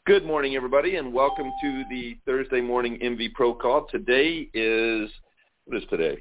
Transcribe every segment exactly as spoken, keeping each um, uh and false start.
Good morning, everybody, and welcome to the Thursday morning M V Pro call. Today is, what is today?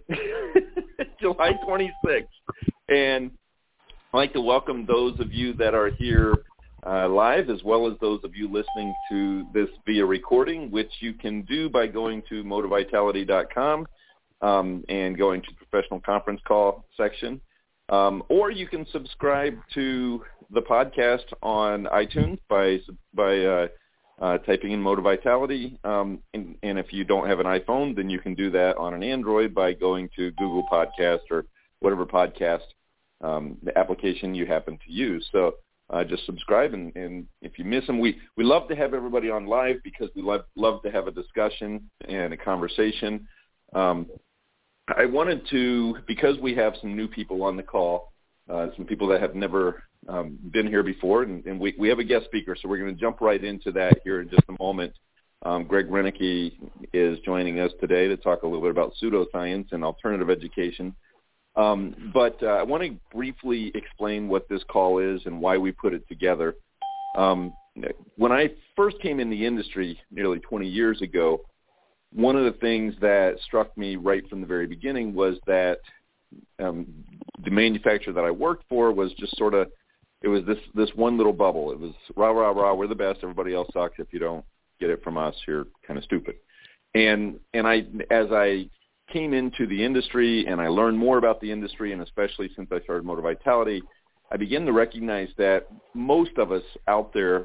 July twenty-sixth. And I'd like to welcome those of you that are here uh, live, as well as those of you listening to this via recording, which you can do by going to motor vitality dot com um, and going to professional conference call section. Um, or you can subscribe to the podcast on iTunes by by uh, uh, typing in Motor Vitality. Um, and, and if you don't have an iPhone, then you can do that on an Android by going to Google Podcast or whatever podcast um, the application you happen to use. So uh, just subscribe, and, and if you miss them, we, we love to have everybody on live because we love, love to have a discussion and a conversation. Um, I wanted to, because we have some new people on the call, uh, some people that have never um, been here before, and, and we, we have a guest speaker, so we're going to jump right into that here in just a moment. Um, Greg Renicky is joining us today to talk a little bit about pseudoscience and alternative education. Um, but uh, I want to briefly explain what this call is and why we put it together. Um, when I first came in the industry nearly twenty years ago, one of the things that struck me right from the very beginning was that um, the manufacturer that I worked for was just sort of, it was this, this one little bubble. It was rah, rah, rah, we're the best, everybody else sucks. If you don't get it from us, you're kind of stupid. And and I, as I came into the industry and I learned more about the industry, and especially since I started Motor Vitality, I began to recognize that most of us out there,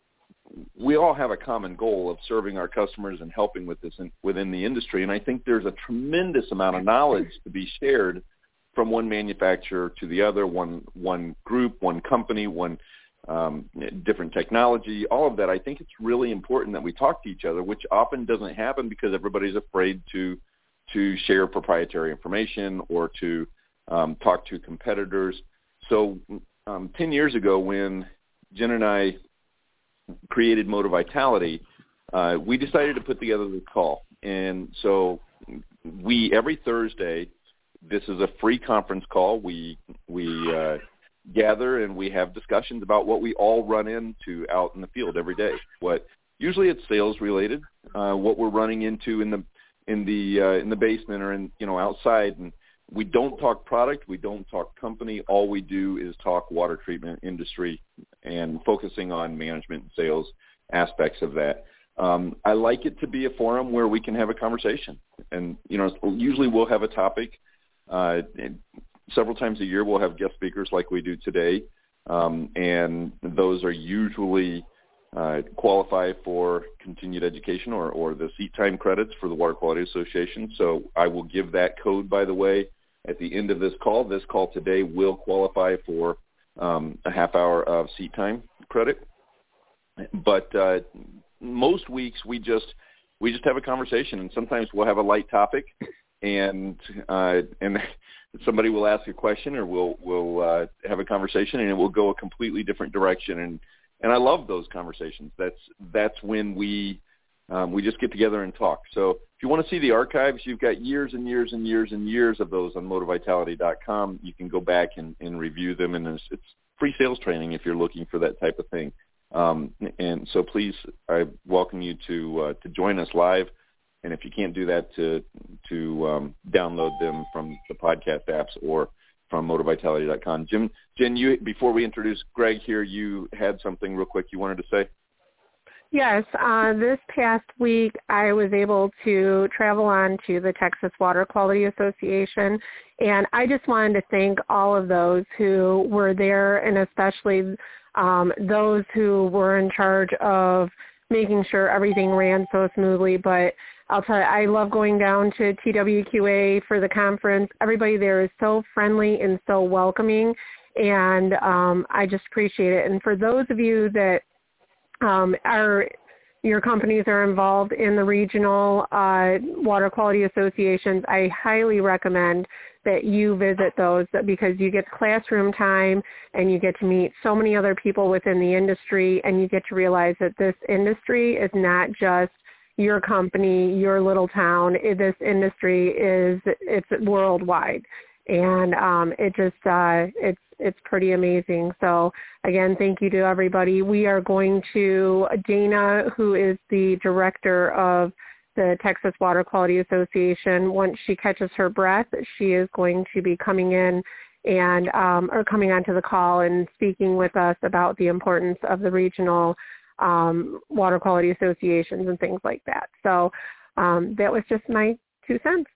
we all have a common goal of serving our customers and helping with this in, within the industry. And I think there's a tremendous amount of knowledge to be shared from one manufacturer to the other, one one group, one company, one um, different technology, all of that. I think it's really important that we talk to each other, which often doesn't happen because everybody's afraid to to share proprietary information or to um, talk to competitors. So um, ten years ago, when Jen and I created Motor Vitality, uh, we decided to put together this call. And so we, every Thursday, this is a free conference call. We, we uh, gather and we have discussions about what we all run into out in the field every day. What usually it's sales related, uh, what we're running into in the, in the, uh, in the basement or in, you know, outside. And we don't talk product. We don't talk company. All we do is talk water treatment industry and focusing on management and sales aspects of that. Um, I like it to be a forum where we can have a conversation. And, you know, usually we'll have a topic. Uh, several times a year we'll have guest speakers like we do today. Um, and those are usually uh, qualify for continued education or, or the seat time credits for the Water Quality Association. So I will give that code, by the way, at the end of this call. This call today will qualify for um, a half hour of seat time credit. But uh, most weeks we just we just have a conversation, and sometimes we'll have a light topic, and uh, and somebody will ask a question, or we'll we'll uh, have a conversation, and it will go a completely different direction. And and I love those conversations. That's that's when we um, we just get together and talk. So if you want to see the archives, you've got years and years and years and years of those on motor vitality dot com. You can go back and, and review them, and it's, it's free sales training if you're looking for that type of thing. Um, and so please, I welcome you to uh, to join us live. And if you can't do that, to to um, download them from the podcast apps or from motor vitality dot com. Jim, Jen, you, before we introduce Greg here, you had something real quick you wanted to say? Yes, uh, this past week I was able to travel on to the Texas Water Quality Association, and I just wanted to thank all of those who were there, and especially um, those who were in charge of making sure everything ran so smoothly. But I'll tell you, I love going down to T W Q A for the conference. Everybody there is so friendly and so welcoming, and um, I just appreciate it. And for those of you that Um, our, your companies are involved in the regional uh, water quality associations, I highly recommend that you visit those because you get classroom time and you get to meet so many other people within the industry, and you get to realize that this industry is not just your company, your little town. This industry is, it's worldwide. and um, it just uh, it's it's pretty amazing. So again, thank you to everybody. We are going to Dana, who is the director of the Texas Water Quality Association. Once she catches her breath, she is going to be coming in and um, or coming onto the call and speaking with us about the importance of the regional um, water quality associations and things like that. So um, that was just my two cents.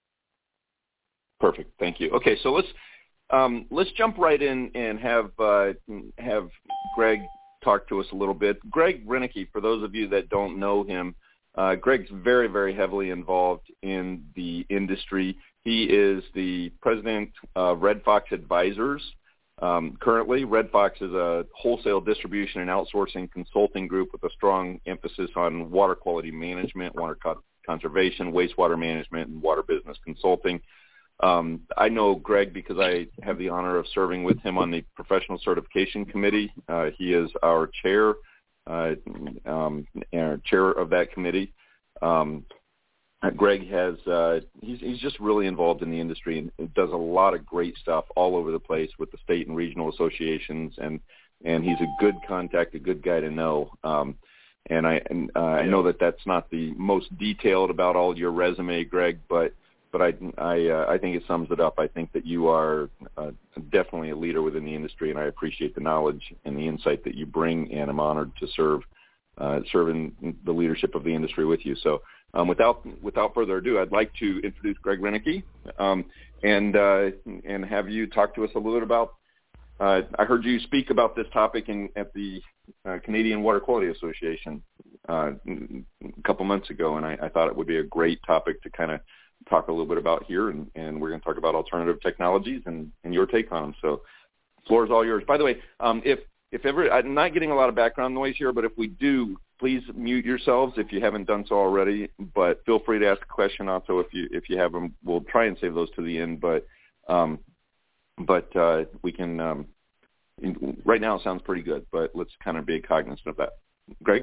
Perfect. Thank you. Okay, so let's um, let's jump right in and have uh, have Greg talk to us a little bit. Greg Renicky, for those of you that don't know him, uh, Greg's very, very heavily involved in the industry. He is the president of Red Fox Advisors. Um, currently, Red Fox is a wholesale distribution and outsourcing consulting group with a strong emphasis on water quality management, water co- conservation, wastewater management, and water business consulting. Um, I know Greg because I have the honor of serving with him on the professional certification committee. Uh, he is our chair, uh, um, our chair of that committee. Um, Greg has uh, he's, he's just really involved in the industry and does a lot of great stuff all over the place with the state and regional associations, and and he's a good contact, a good guy to know. Um, and I and, uh, I know that that's not the most detailed about all your resume, Greg, but. But I, I, uh, I think it sums it up. I think that you are uh, definitely a leader within the industry, and I appreciate the knowledge and the insight that you bring, and I'm honored to serve uh, serve in the leadership of the industry with you. So um, without without further ado, I'd like to introduce Greg Renicky um, and uh, and have you talk to us a little bit about, uh, I heard you speak about this topic in, at the uh, Canadian Water Quality Association uh, a couple months ago, and I, I thought it would be a great topic to kind of talk a little bit about here, and, and we're going to talk about alternative technologies and, and your take on them. So the floor is all yours. By the way, um, if if ever, I'm not getting a lot of background noise here, but if we do, please mute yourselves if you haven't done so already, but feel free to ask a question also if you if you have them. We'll try and save those to the end, but um, but uh, we can, um, right now it sounds pretty good, but let's kind of be cognizant of that. Greg?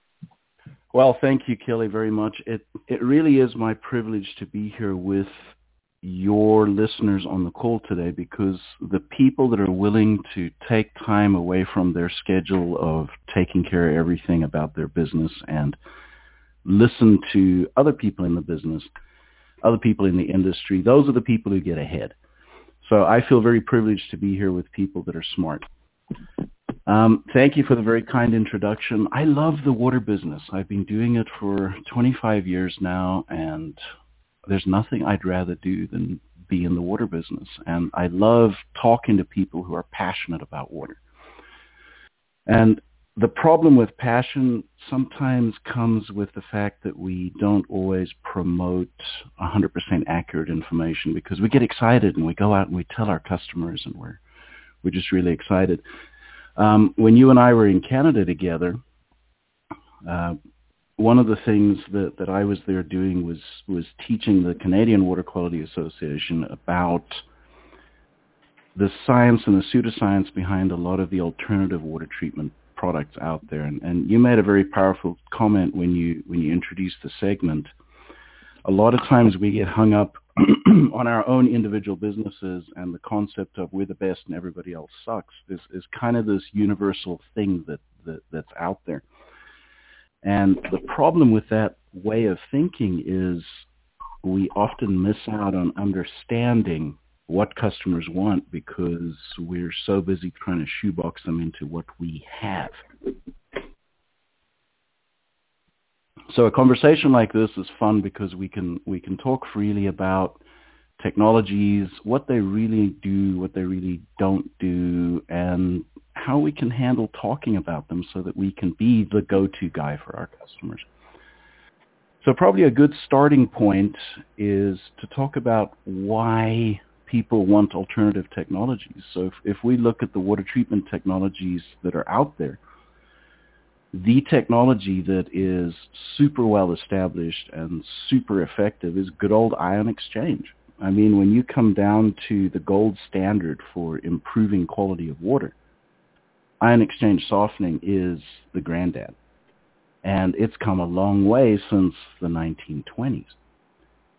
Well, thank you, Kelly, very much. It it really is my privilege to be here with your listeners on the call today, because the people that are willing to take time away from their schedule of taking care of everything about their business and listen to other people in the business, other people in the industry, those are the people who get ahead. So I feel very privileged to be here with people that are smart. Um, thank you for the very kind introduction. I love the water business. I've been doing it for twenty-five years now, and there's nothing I'd rather do than be in the water business. And I love talking to people who are passionate about water. And the problem with passion sometimes comes with the fact that we don't always promote one hundred percent accurate information, because we get excited and we go out and we tell our customers, and we're we're just really excited. Um, when you and I were in Canada together, uh, one of the things that, that I was there doing was, was teaching the Canadian Water Quality Association about the science and the pseudoscience behind a lot of the alternative water treatment products out there. And, and you made a very powerful comment when you when you introduced the segment. A lot of times we get hung up on our own individual businesses, and the concept of we're the best and everybody else sucks is, is kind of this universal thing that, that that's out there. And the problem with that way of thinking is we often miss out on understanding what customers want, because we're so busy trying to shoebox them into what we have. So a conversation like this is fun because we can we can talk freely about technologies, what they really do, what they really don't do, and how we can handle talking about them so that we can be the go-to guy for our customers. So probably a good starting point is to talk about why people want alternative technologies. So if, if we look at the water treatment technologies that are out there, the technology that is super well established and super effective is good old ion exchange. I mean, when you come down to the gold standard for improving quality of water, ion exchange softening is the granddad. And it's come a long way since the nineteen twenties.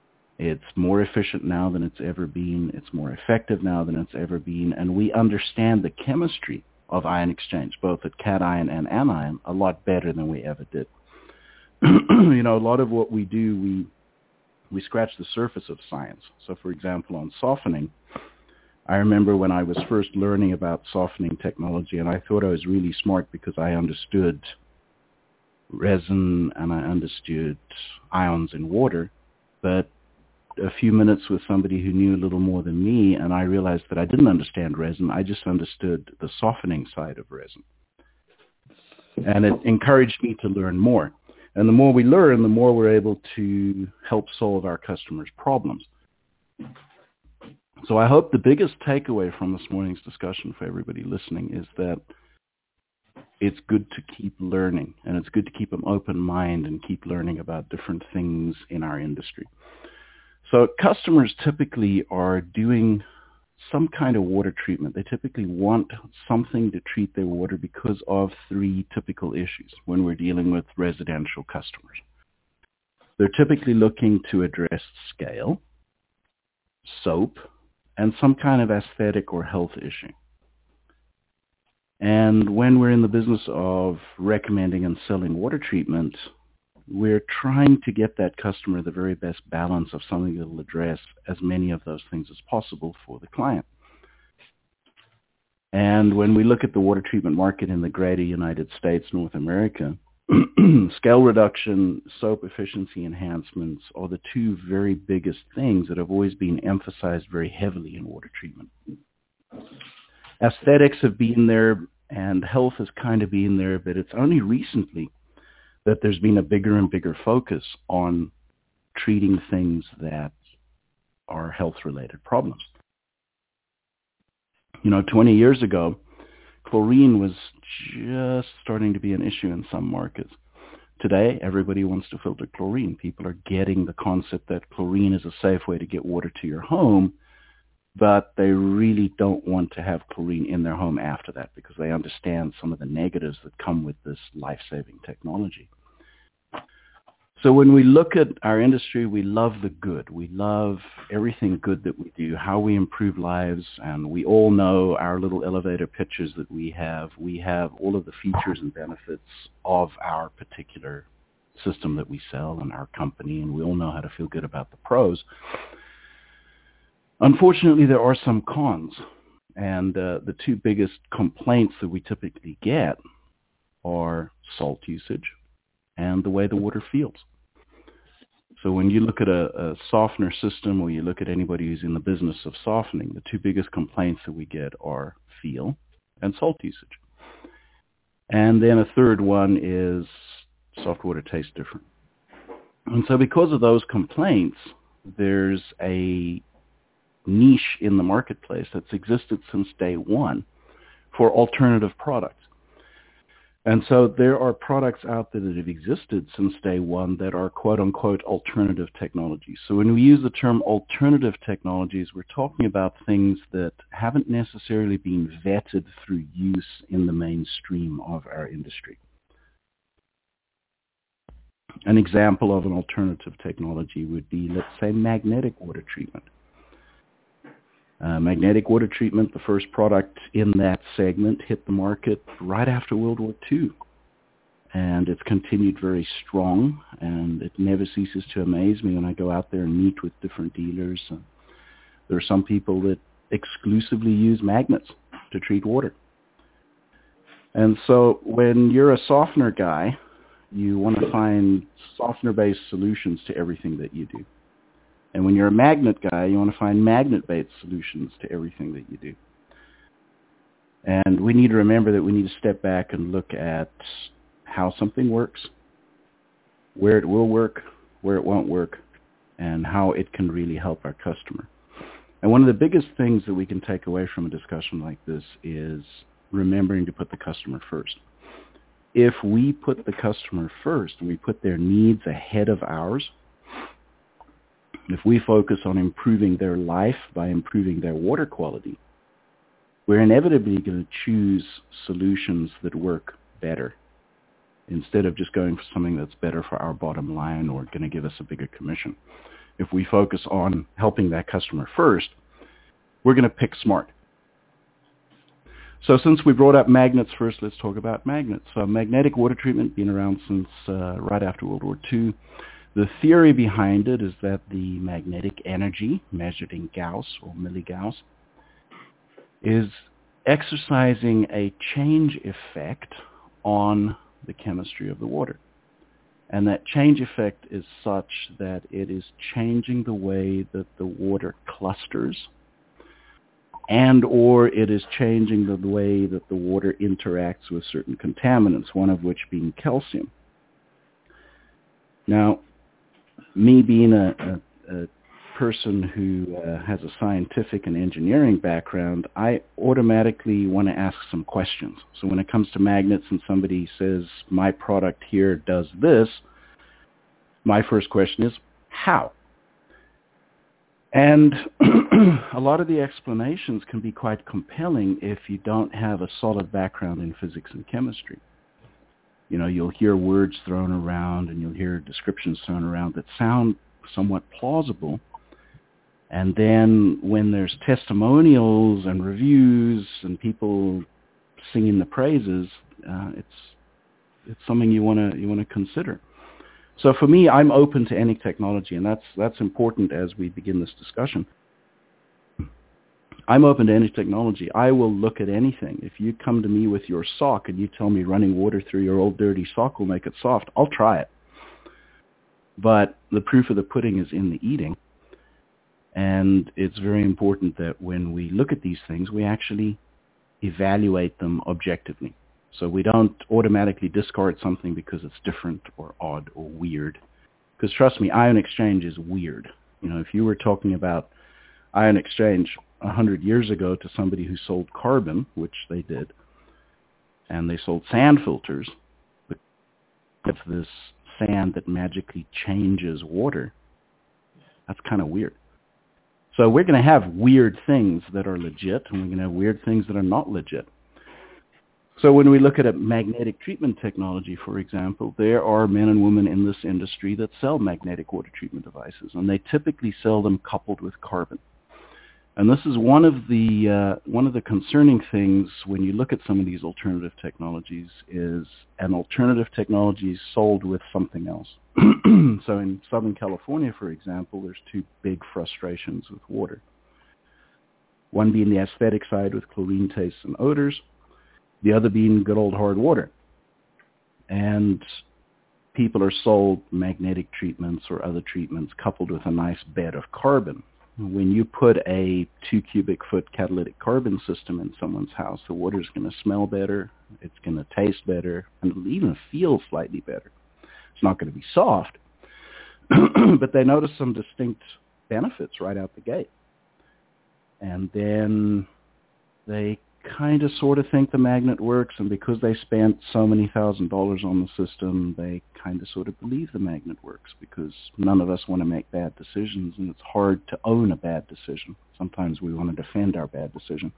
It's more efficient now than it's ever been. It's more effective now than it's ever been. And we understand the chemistry of ion exchange, both at cation and anion, a lot better than we ever did. You know, a lot of what we do, we we scratch the surface of science. So, for example, on softening, I remember when I was first learning about softening technology, and I thought I was really smart because I understood resin and I understood ions in water. But a few minutes with somebody who knew a little more than me, and I realized that I didn't understand resin. I just understood the softening side of resin. And it encouraged me to learn more. And the more we learn, the more we're able to help solve our customers' problems. So I hope the biggest takeaway from this morning's discussion for everybody listening is that it's good to keep learning, and it's good to keep an open mind and keep learning about different things in our industry. So customers typically are doing some kind of water treatment. They typically want something to treat their water because of three typical issues when we're dealing with residential customers. They're typically looking to address scale, soap, and some kind of aesthetic or health issue. And when we're in the business of recommending and selling water treatment, we're trying to get that customer the very best balance of something that will address as many of those things as possible for the client. And when we look at the water treatment market in the greater United States, North America, scale reduction, soap efficiency enhancements are the two very biggest things that have always been emphasized very heavily in water treatment. Aesthetics have been there and health has kind of been there, but it's only recently that there's been a bigger and bigger focus on treating things that are health-related problems. You know, twenty years ago, chlorine was just starting to be an issue in some markets. Today, everybody wants to filter chlorine. People are getting the concept that chlorine is a safe way to get water to your home, but they really don't want to have chlorine in their home after that because they understand some of the negatives that come with this life-saving technology. So when we look at our industry, we love the good. We love everything good that we do, how we improve lives, and we all know our little elevator pitches that we have. We have all of the features and benefits of our particular system that we sell and our company, and we all know how to feel good about the pros. Unfortunately, there are some cons, and uh, the two biggest complaints that we typically get are salt usage and the way the water feels. So when you look at a, a softener system or you look at anybody who's in the business of softening, the two biggest complaints that we get are feel and salt usage. And then a third one is soft water tastes different. And so because of those complaints, there's a niche in the marketplace that's existed since day one for alternative products. And so there are products out there that have existed since day one that are quote-unquote alternative technologies. So when we use the term alternative technologies, we're talking about things that haven't necessarily been vetted through use in the mainstream of our industry. An example of an alternative technology would be, let's say, magnetic water treatment. Uh, magnetic water treatment, the first product in that segment, hit the market right after World War Two. And it's continued very strong, and it never ceases to amaze me when I go out there and meet with different dealers. Uh, there are some people that exclusively use magnets to treat water. And so when you're a softener guy, you want to find softener-based solutions to everything that you do. And when you're a magnet guy, you want to find magnet-based solutions to everything that you do. And we need to remember that we need to step back and look at how something works, where it will work, where it won't work, and how it can really help our customer. And one of the biggest things that we can take away from a discussion like this is remembering to put the customer first. If we put the customer first and we put their needs ahead of ours, if we focus on improving their life by improving their water quality, we're inevitably going to choose solutions that work better instead of just going for something that's better for our bottom line or going to give us a bigger commission. if we focus on helping that customer first, we're going to pick smart. So since we brought up magnets first, let's talk about magnets. So magnetic water treatment, been around since uh, right after World War Two. The theory behind it is that the magnetic energy, measured in Gauss or milligauss, is exercising a change effect on the chemistry of the water. And that change effect is such that it is changing the way that the water clusters, and or it is changing the way that the water interacts with certain contaminants, one of which being calcium. Now, me being a, a, a person who uh, has a scientific and engineering background, I automatically want to ask some questions. So when it comes to magnets and somebody says, my product here does this, my first question is, how? And a lot of the explanations can be quite compelling if you don't have a solid background in physics and chemistry. You know, you'll hear words thrown around and you'll hear descriptions thrown around that sound somewhat plausible. And then when there's testimonials and reviews and people singing the praises, uh, it's it's something you want to you want to consider. So for me, I'm open to any technology, and that's that's important as we begin this discussion. I'm open to any technology. I will look at anything. If you come to me with your sock and you tell me running water through your old dirty sock will make it soft, I'll try it. But the proof of the pudding is in the eating. And it's very important that when we look at these things, we actually evaluate them objectively. So we don't automatically discard something because it's different or odd or weird. Because trust me, ion exchange is weird. You know, if you were talking about ion exchange a hundred years ago to somebody who sold carbon, which they did, and they sold sand filters, but it's this sand that magically changes water, that's kind of weird. So we're going to have weird things that are legit, and we're going to have weird things that are not legit. So when we look at a magnetic treatment technology, for example, there are men and women in this industry that sell magnetic water treatment devices, and they typically sell them coupled with carbon. And this is one of the uh, one of the concerning things when you look at some of these alternative technologies is an alternative technology is sold with something else. So in Southern California, for example, there's two big frustrations with water. One being the aesthetic side with chlorine tastes and odors, the other being good old hard water. And people are sold magnetic treatments or other treatments coupled with a nice bed of carbon. When you put a two cubic foot catalytic carbon system in someone's house, the water's going to smell better, it's going to taste better, and it'll even feel slightly better. It's not going to be soft, but they notice some distinct benefits right out the gate. And then they kind of sort of think the magnet works, and because they spent so many thousand dollars on the system, they kind of sort of believe the magnet works, because none of us want to make bad decisions, and it's hard to own a bad decision. Sometimes we want to defend our bad decision.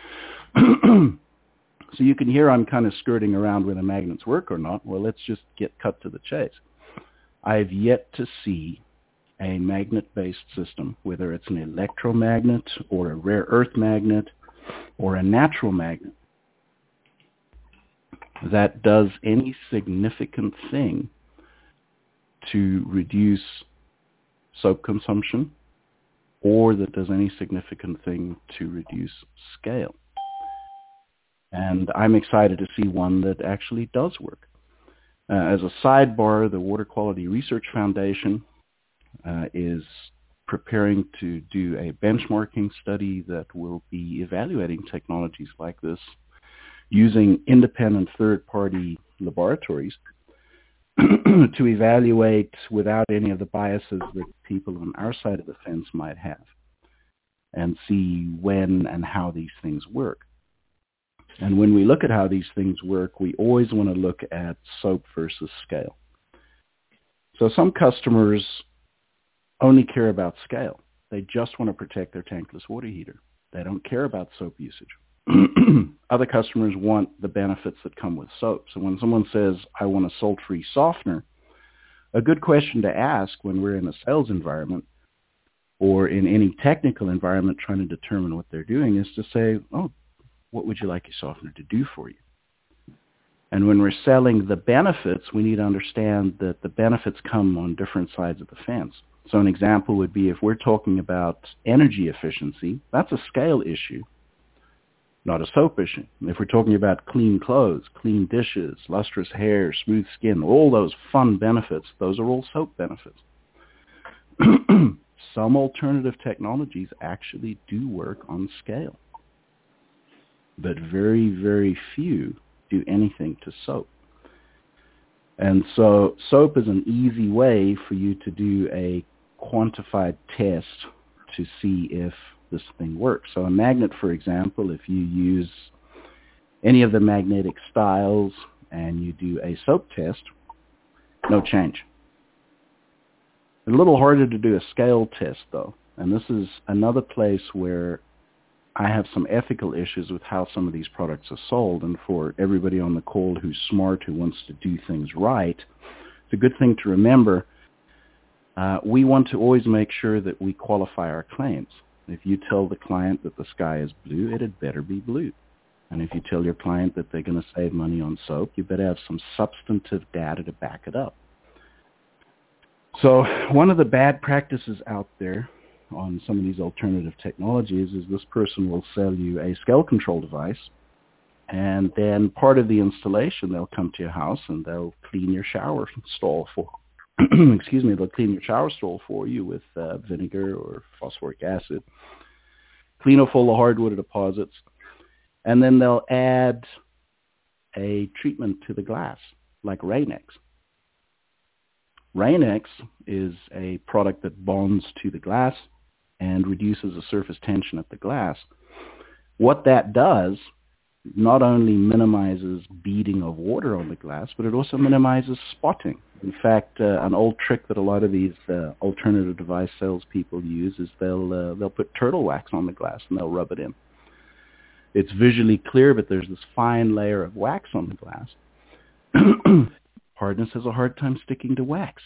So you can hear I'm kind of skirting around whether magnets work or not. Well, let's just get cut to the chase. I've yet to see a magnet-based system, whether it's an electromagnet or a rare earth magnet or a natural magnet, that does any significant thing to reduce soap consumption or that does any significant thing to reduce scale. And I'm excited to see one that actually does work. Uh, as a sidebar, the Water Quality Research Foundation uh, is preparing to do a benchmarking study that will be evaluating technologies like this using independent third-party laboratories to evaluate without any of the biases that people on our side of the fence might have, and see when and how these things work. And when we look at how these things work, we always want to look at soap versus scale. So some customers only care about scale. They just want to protect their tankless water heater. They don't care about soap usage. Other customers want the benefits that come with soap. So when someone says, I want a salt-free softener, a good question to ask when we're in a sales environment, or in any technical environment trying to determine what they're doing, is to say, oh, what would you like your softener to do for you? And when we're selling the benefits, we need to understand that the benefits come on different sides of the fence. So an example would be if we're talking about energy efficiency, that's a scale issue, not a soap issue. If we're talking about clean clothes, clean dishes, lustrous hair, smooth skin, all those fun benefits, those are all soap benefits. Some alternative technologies actually do work on scale, but very, very few do anything to soap. And so soap is an easy way for you to do a quantified test to see if this thing works. So a magnet, for example, if you use any of the magnetic styles and you do a soap test, no change. It's a little harder to do a scale test, though. And this is another place where I have some ethical issues with how some of these products are sold. And for everybody on the call who's smart, who wants to do things right, it's a good thing to remember. Uh, we want to always make sure that we qualify our claims. If you tell the client that the sky is blue, it had better be blue. And if you tell your client that they're going to save money on soap, you better have some substantive data to back it up. So one of the bad practices out there on some of these alternative technologies is this person will sell you a scale control device, and then part of the installation, they'll come to your house and they'll clean your shower stall for excuse me, they'll clean your shower stall for you with uh, vinegar or phosphoric acid, clean off all the hardwood deposits, and then they'll add a treatment to the glass, like Rain-X. Rain-X is a product that bonds to the glass and reduces the surface tension at the glass. What that does not only minimizes beading of water on the glass, but it also minimizes spotting. In fact, uh, an old trick that a lot of these uh, alternative device salespeople use is they'll uh, they'll put turtle wax on the glass and they'll rub it in. It's visually clear, but there's this fine layer of wax on the glass. Hardness has a hard time sticking to wax.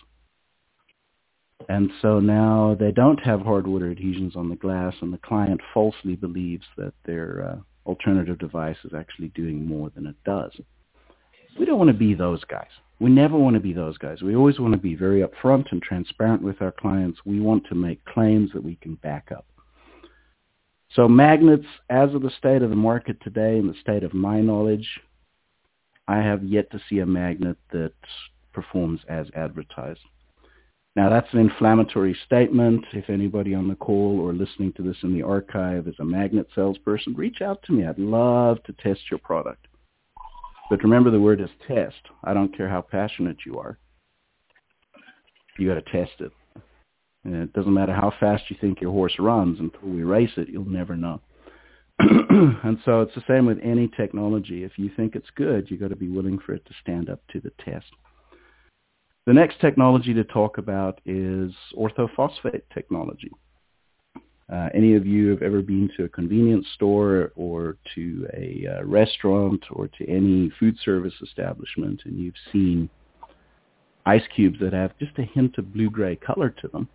And so now they don't have hard water adhesions on the glass, and the client falsely believes that their uh, alternative device is actually doing more than it does. We don't want to be those guys. We never want to be those guys. We always want to be very upfront and transparent with our clients. We want to make claims that we can back up. So magnets, as of the state of the market today and the state of my knowledge, I have yet to see a magnet that performs as advertised. Now, that's an inflammatory statement. If anybody on the call or listening to this in the archive is a magnet salesperson, reach out to me. I'd love to test your product. But remember, the word is test. I don't care how passionate you are. You got to test it. And it doesn't matter how fast you think your horse runs. Until we race it, you'll never know. And so it's the same with any technology. If you think it's good, you got to be willing for it to stand up to the test. The next technology to talk about is orthophosphate technology. Uh, any of you have ever been to a convenience store or to a uh, restaurant or to any food service establishment, and you've seen ice cubes that have just a hint of blue-gray color to them.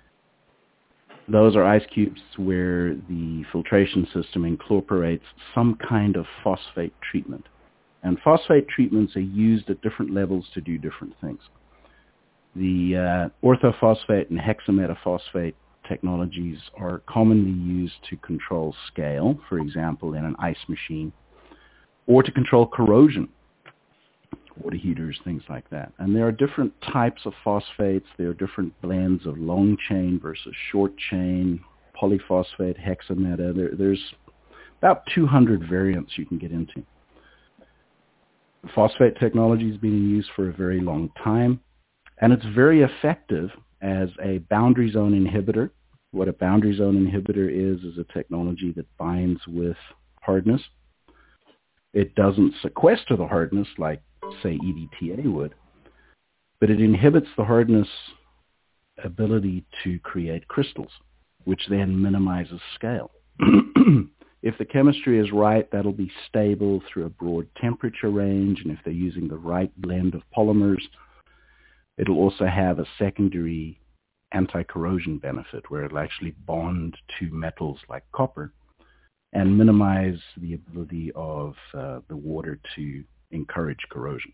Those are ice cubes where the filtration system incorporates some kind of phosphate treatment. And phosphate treatments are used at different levels to do different things. The uh, orthophosphate and hexametaphosphate technologies are commonly used to control scale, for example, in an ice machine, or to control corrosion, water heaters, things like that. And there are different types of phosphates. There are different blends of long chain versus short chain, polyphosphate, hexameta. There, there's about two hundred variants you can get into. Phosphate technology has been in use for a very long time, and it's very effective as a boundary zone inhibitor. What a boundary zone inhibitor is, is a technology that binds with hardness. It doesn't sequester the hardness like, say, E D T A would, but it inhibits the hardness ability to create crystals, which then minimizes scale. If the chemistry is right, that'll be stable through a broad temperature range, and if they're using the right blend of polymers, it'll also have a secondary anti-corrosion benefit where it'll actually bond to metals like copper and minimize the ability of uh, the water to encourage corrosion.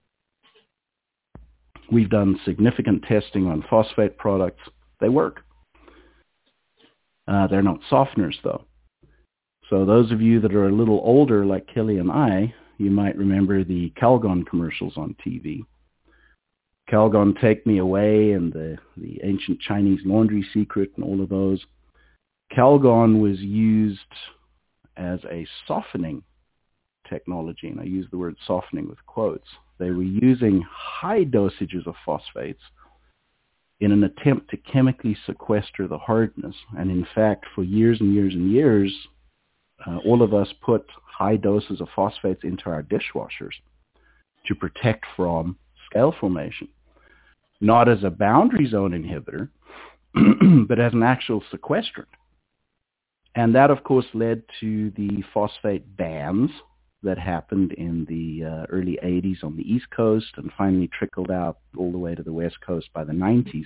We've done significant testing on phosphate products. They work. Uh, they're not softeners, though. So those of you that are a little older, like Kelly and I, you might remember the Calgon commercials on T V. Calgon, Take Me Away, and the, the ancient Chinese laundry secret and all of those. Calgon was used as a softening technology, and I use the word softening with quotes. They were using high dosages of phosphates in an attempt to chemically sequester the hardness. And in fact, for years and years and years, uh, all of us put high doses of phosphates into our dishwashers to protect from scale formation. Not as a boundary zone inhibitor, but as an actual sequestrant. And that, of course, led to the phosphate bans that happened in the uh, early eighties on the East Coast and finally trickled out all the way to the West Coast by the nineties,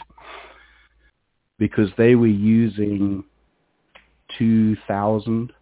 because they were using two thousand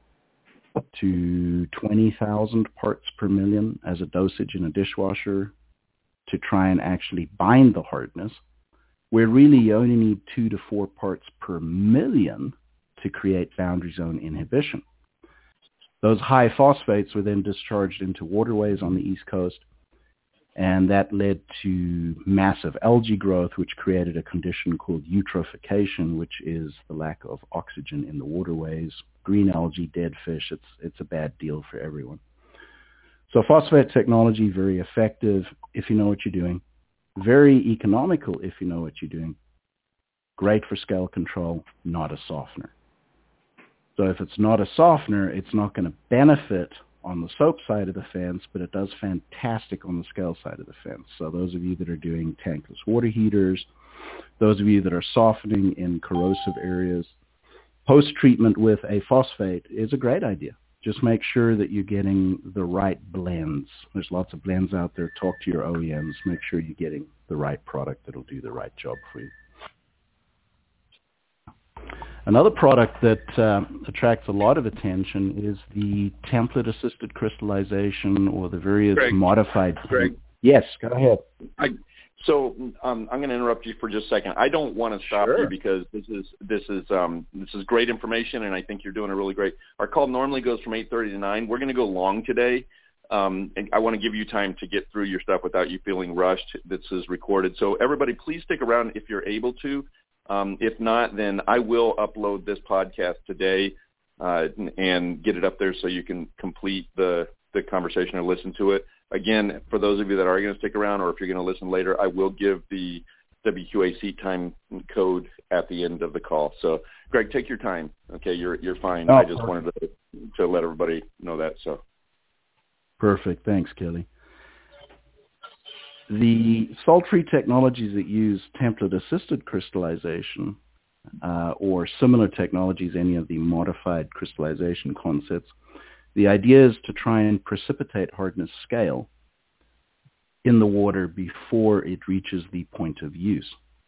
to twenty thousand parts per million as a dosage in a dishwasher to try and actually bind the hardness, where really you only need two to four parts per million to create boundary zone inhibition. Those high phosphates were then discharged into waterways on the East Coast, and that led to massive algae growth, which created a condition called eutrophication, which is the lack of oxygen in the waterways. Green algae, dead fish, it's, it's a bad deal for everyone. So phosphate technology, very effective if you know what you're doing. Very economical if you know what you're doing. Great for scale control, not a softener. So if it's not a softener, it's not going to benefit on the soap side of the fence, but it does fantastic on the scale side of the fence. So those of you that are doing tankless water heaters, those of you that are softening in corrosive areas, post-treatment with a phosphate is a great idea. Just make sure that you're getting the right blends. There's lots of blends out there. Talk to your O E Ms. Make sure you're getting the right product that'll do the right job for you. Another product that uh, attracts a lot of attention is the template-assisted crystallization, or the various Greg, modified... Greg. Yes, go ahead. I, so um, I'm going to interrupt you for just a second. I don't want to stop Sure. you because this is this is um, this is great information, and I think you're doing it really great. Our call normally goes from eight thirty to nine. We're going to go long today, um, and I want to give you time to get through your stuff without you feeling rushed. This is recorded, so everybody, please stick around if you're able to. Um, if not, then I will upload this podcast today uh, and get it up there so you can complete the the conversation or listen to it. Again, for those of you that are going to stick around, or if you're going to listen later, I will give the W Q A C time code at the end of the call. So, Greg, take your time. Okay, you're you're fine. Oh, I just perfect. wanted to, to let everybody know that. So, Perfect. Thanks, Kelly. The salt-free technologies that use template-assisted crystallization uh, or similar technologies, any of the modified crystallization concepts, the idea is to try and precipitate hardness scale in the water before it reaches the point of use.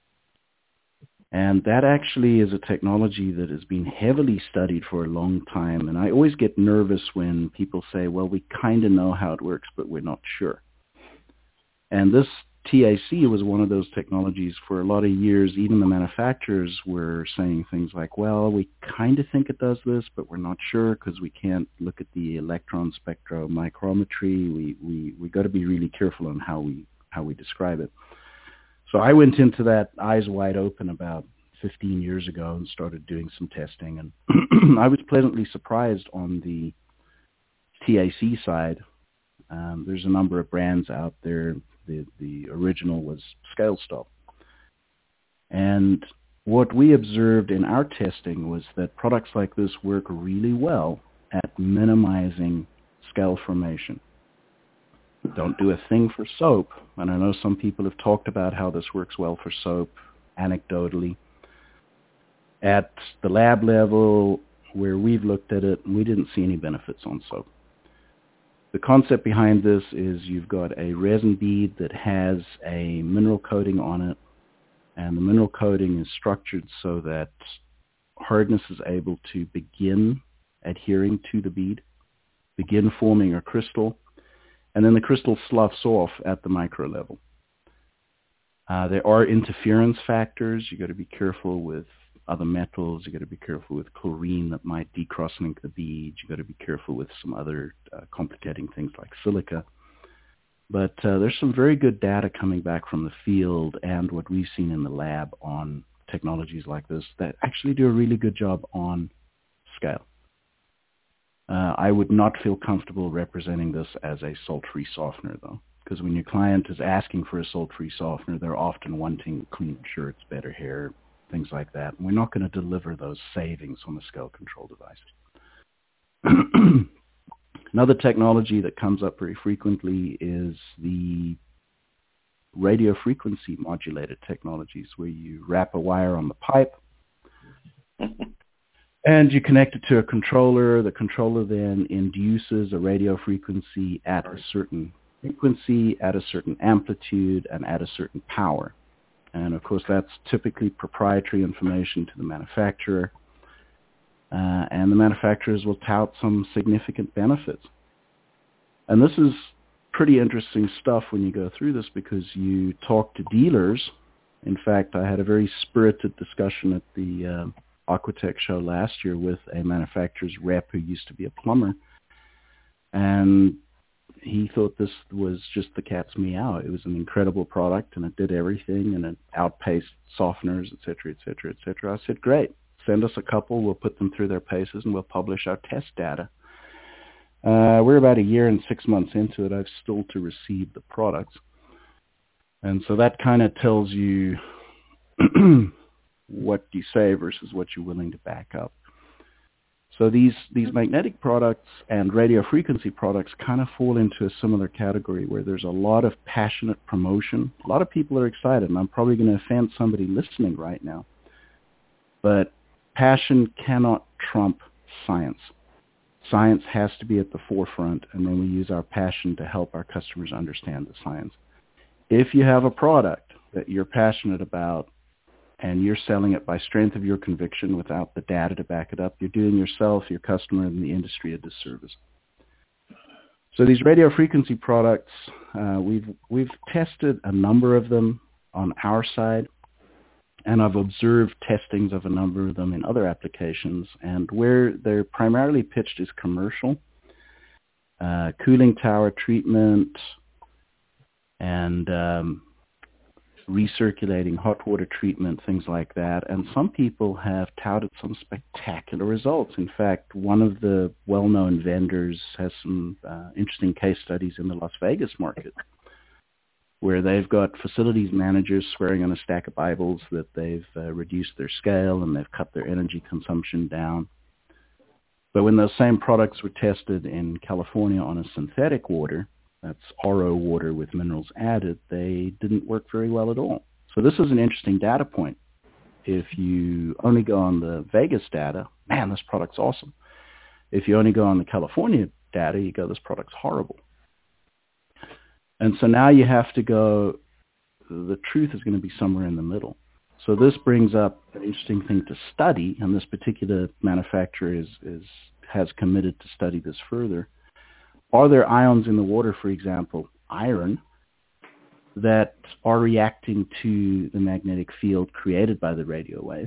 And that actually is a technology that has been heavily studied for a long time. And I always get nervous when people say, well, we kind of know how it works, but we're not sure. And this T A C was one of those technologies for a lot of years. Even the manufacturers were saying things like, well, we kind of think it does this, but we're not sure because we can't look at the electron spectromicrometry. We we we got to be really careful on how we how we describe it. So I went into that eyes wide open about fifteen years ago and started doing some testing. And I was pleasantly surprised on the T A C side. Um, there's a number of brands out there. The, the original was ScaleStop. And what we observed in our testing was that products like this work really well at minimizing scale formation. Don't do a thing for soap. And I know some people have talked about how this works well for soap, anecdotally. At the lab level, where we've looked at it, we didn't see any benefits on soap. The concept behind this is you've got a resin bead that has a mineral coating on it, and the mineral coating is structured so that hardness is able to begin adhering to the bead, begin forming a crystal, and then the crystal sloughs off at the micro level. Uh, there are interference factors. You got to be careful with other metals. You got to be careful with chlorine that might decross-link the bead. You got to be careful with some other uh, complicating things like silica. But uh, there's some very good data coming back from the field and what we've seen in the lab on technologies like this that actually do a really good job on scale. Uh, I would not feel comfortable representing this as a salt-free softener, though, because when your client is asking for a salt-free softener, they're often wanting clean shirts, better hair, things like that. And we're not going to deliver those savings on a scale control device. Another technology that comes up very frequently is the radio frequency modulated technologies, where you wrap a wire on the pipe and you connect it to a controller. The controller then induces a radio frequency at a certain frequency, at a certain amplitude, and at a certain power. And of course, that's typically proprietary information to the manufacturer. Uh, and the manufacturers will tout some significant benefits. And this is pretty interesting stuff when you go through this, because you talk to dealers. In fact, I had a very spirited discussion at the uh, Aquatech show last year with a manufacturer's rep who used to be a plumber. And he thought this was just the cat's meow. It was an incredible product, and it did everything, and it outpaced softeners, et cetera, et cetera, et cetera. I said, great. Send us a couple. We'll put them through their paces, and we'll publish our test data. Uh, we're about a year and six months into it. I've still to receive the products. And so that kind of tells you what you say versus what you're willing to back up. So these, these magnetic products and radio frequency products kind of fall into a similar category, where there's a lot of passionate promotion. A lot of people are excited, and I'm probably going to offend somebody listening right now. But passion cannot trump science. Science has to be at the forefront, and then we use our passion to help our customers understand the science. If you have a product that you're passionate about and you're selling it by strength of your conviction without the data to back it up, you're doing yourself, your customer, and the industry a disservice. So these radio frequency products, uh, we've we've tested a number of them on our side, and I've observed testings of a number of them in other applications. And where they're primarily pitched is commercial, uh, cooling tower treatment, and um, recirculating hot water treatment, things like that. And some people have touted some spectacular results. In fact, one of the well-known vendors has some uh, interesting case studies in the Las Vegas market, where they've got facilities managers swearing on a stack of Bibles that they've uh, reduced their scale and they've cut their energy consumption down. But when those same products were tested in California on a synthetic water, that's R O water with minerals added, they didn't work very well at all. So this is an interesting data point. If you only go on the Vegas data, man, this product's awesome. If you only go on the California data, you go, this product's horrible. And so now you have to go, the truth is going to be somewhere in the middle. So this brings up an interesting thing to study, and this particular manufacturer is, is has committed to study this further. Are there ions in the water, for example, iron, that are reacting to the magnetic field created by the radio wave?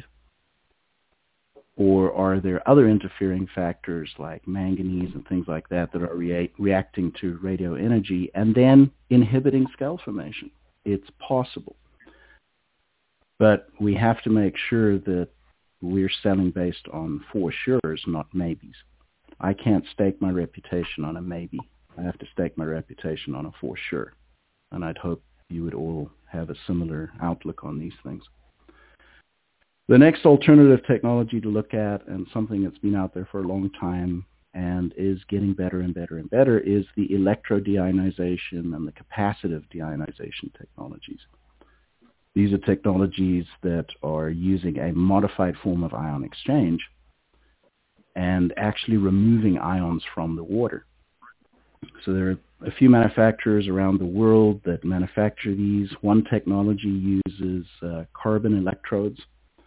Or are there other interfering factors like manganese and things like that that are rea- reacting to radio energy and then inhibiting scale formation? It's possible. But we have to make sure that we're selling based on for sure's, not maybes. I can't stake my reputation on a maybe. I have to stake my reputation on a for sure. And I'd hope you would all have a similar outlook on these things. The next alternative technology to look at, and something that's been out there for a long time and is getting better and better and better, is the electrodeionization and the capacitive deionization technologies. These are technologies that are using a modified form of ion exchange and actually removing ions from the water. So there are a few manufacturers around the world that manufacture these. One technology uses uh, carbon electrodes,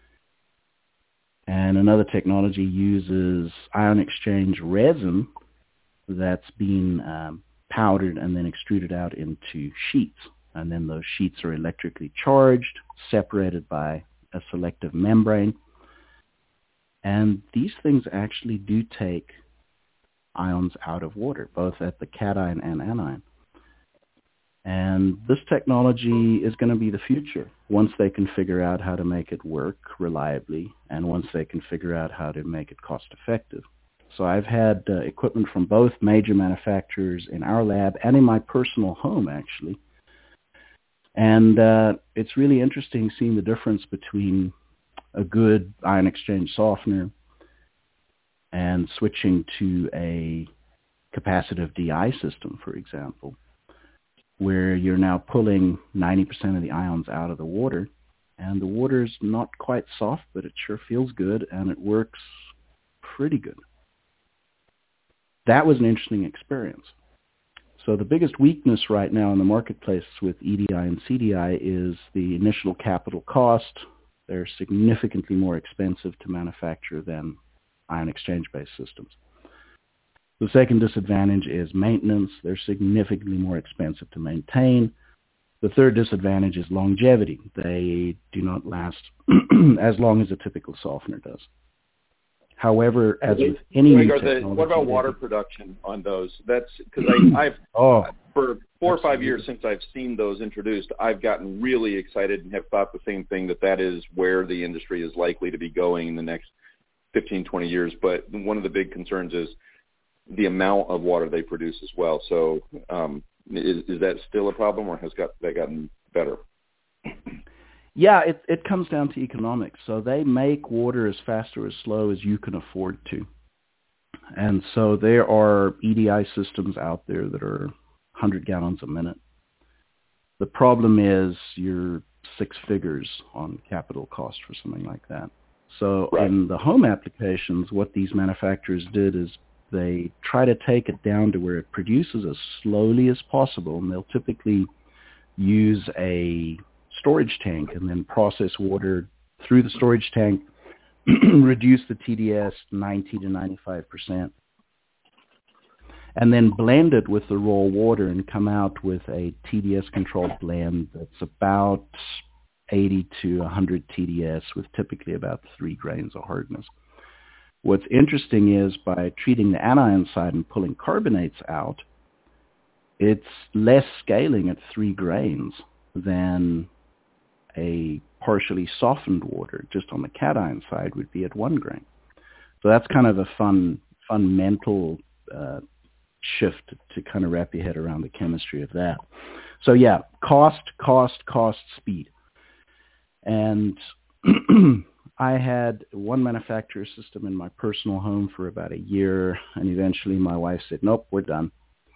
and another technology uses ion exchange resin that's been um, powdered and then extruded out into sheets. And then those sheets are electrically charged, separated by a selective membrane. And these things actually do take ions out of water, both at the cation and anion. And this technology is going to be the future once they can figure out how to make it work reliably and once they can figure out how to make it cost effective. So I've had uh, equipment from both major manufacturers in our lab and in my personal home, actually. And uh, it's really interesting seeing the difference between a good ion exchange softener and switching to a capacitive D I system, for example, where you're now pulling ninety percent of the ions out of the water, and the water's not quite soft, but it sure feels good, and it works pretty good. That was an interesting experience. So the biggest weakness right now in the marketplace with E D I and C D I is the initial capital cost. They're significantly more expensive to manufacture than ion exchange-based systems. The second disadvantage is maintenance. They're significantly more expensive to maintain. The third disadvantage is longevity. They do not last as long as a typical softener does. However, as with any new technology, what about water production on those? That's because I've oh, for four or five absolutely. years since I've seen those introduced, I've gotten really excited and have thought the same thing, that that is where the industry is likely to be going in the next fifteen, twenty years. But one of the big concerns is the amount of water they produce as well. So um, is, is that still a problem, or has got, that gotten better? Yeah, it, it comes down to economics. So they make water as fast or as slow as you can afford to. And so there are E D I systems out there that are one hundred gallons a minute. The problem is you're six figures on capital cost for something like that. So right. In the home applications, what these manufacturers did is they try to take it down to where it produces as slowly as possible, and they'll typically use a storage tank and then process water through the storage tank, reduce the T D S ninety to ninety-five percent, and then blend it with the raw water and come out with a T D S-controlled blend that's about eighty to one hundred T D S with typically about three grains of hardness. What's interesting is by treating the anion side and pulling carbonates out, it's less scaling at three grains than a partially softened water just on the cation side would be at one grain. So that's kind of a fun, fun mental uh, shift to kind of wrap your head around the chemistry of that. So yeah, cost, cost, cost, speed. And I had one manufacturer system in my personal home for about a year, and eventually my wife said, nope, we're done.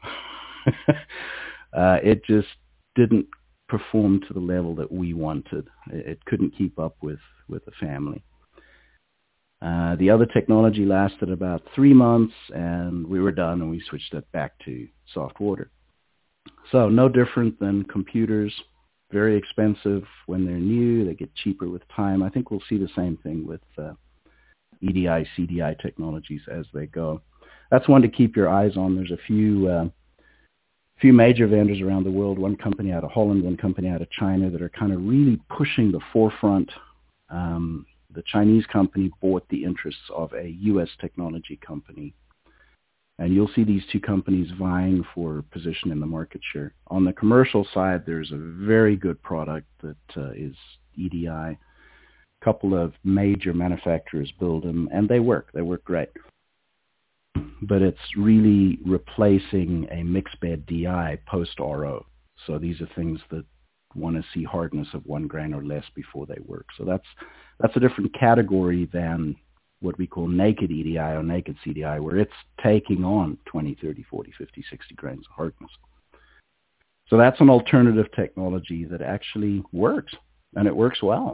uh, it just didn't perform to the level that we wanted. It, it couldn't keep up with, with the family. Uh, the other technology lasted about three months, and we were done, and we switched it back to soft water. So no different than computers. Very expensive when they're new. They get cheaper with time. I think we'll see the same thing with uh, E D I, C D I technologies as they go. That's one to keep your eyes on. There's a few uh, few major vendors around the world, one company out of Holland, one company out of China, that are kind of really pushing the forefront. Um, the Chinese company bought the interests of a U S technology company. And you'll see these two companies vying for position in the market share. On the commercial side, there's a very good product that uh, is E D I. A couple of major manufacturers build them, and they work. They work great. But it's really replacing a mixed bed D I post-R O. So these are things that want to see hardness of one grain or less before they work. So that's that's a different category than what we call naked E D I or naked C D I, where it's taking on twenty, thirty, forty, fifty, sixty grains of hardness. So that's an alternative technology that actually works, and it works well.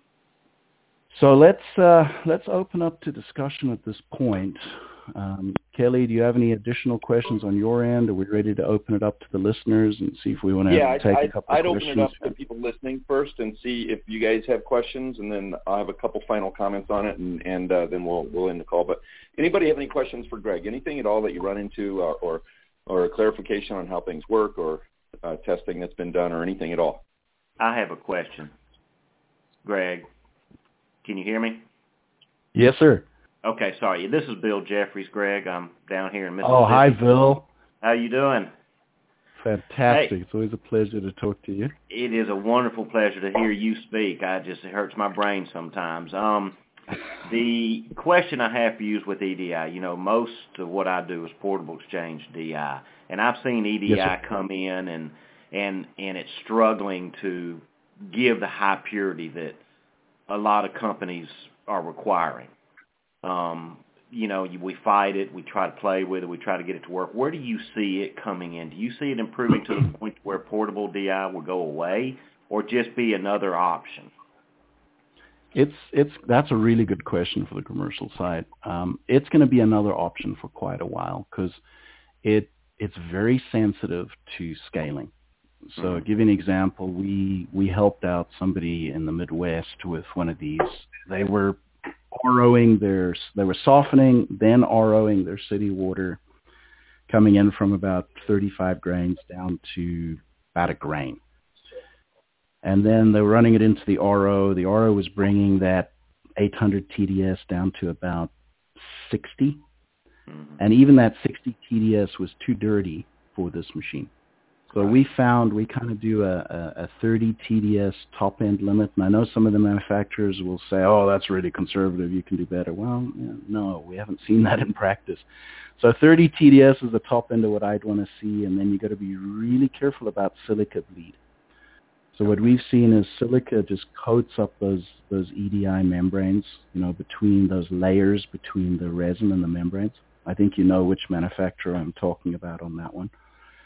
So let's uh, let's open up to discussion at this point. Um, Kelly, do you have any additional questions on your end? Are we ready to open it up to the listeners and see if we want to yeah, take I'd, a couple I'd of questions? questions? I'd open it up to people listening first and see if you guys have questions, and then I'll have a couple final comments on it, and, and uh, then we'll we'll end the call. But anybody have any questions for Greg? Anything at all that you run into, or or, or a clarification on how things work, or uh, testing that's been done, or anything at all? I have a question. Greg, can you hear me? Yes, sir. Okay, sorry. This is Bill Jeffries, Greg. I'm down here in Mississippi. Oh, hi, Bill. How you doing? Fantastic. Hey, it's always a pleasure to talk to you. It is a wonderful pleasure to hear you speak. I just, it hurts my brain sometimes. Um, the question I have for you is with E D I. You know, most of what I do is portable exchange D I, and I've seen E D I yes, come in and and and it's struggling to give the high purity that a lot of companies are requiring. Um, you know, we fight it, we try to play with it, we try to get it to work. Where do you see it coming in? Do you see it improving to the point where portable D I will go away, or just be another option? It's it's that's a really good question for the commercial side. Um, it's going to be another option for quite a while because it it's very sensitive to scaling. So, mm-hmm. I'll give you an example. We we helped out somebody in the Midwest with one of these. They were ROing their, they were softening, then ROing their city water, coming in from about thirty-five grains down to about a grain. And then they were running it into the R O. The R O was bringing that eight hundred T D S down to about sixty. Mm-hmm. And even that sixty T D S was too dirty for this machine. So right. we found we kind of do a, a, a thirty T D S top-end limit. And I know some of the manufacturers will say, oh, that's really conservative. You can do better. Well, yeah, no, we haven't seen that in practice. So thirty T D S is the top end of what I'd want to see. And then you got to be really careful about silica bleed. So what we've seen is silica just coats up those those E D I membranes, you know, between those layers between the resin and the membranes. I think you know which manufacturer I'm talking about on that one.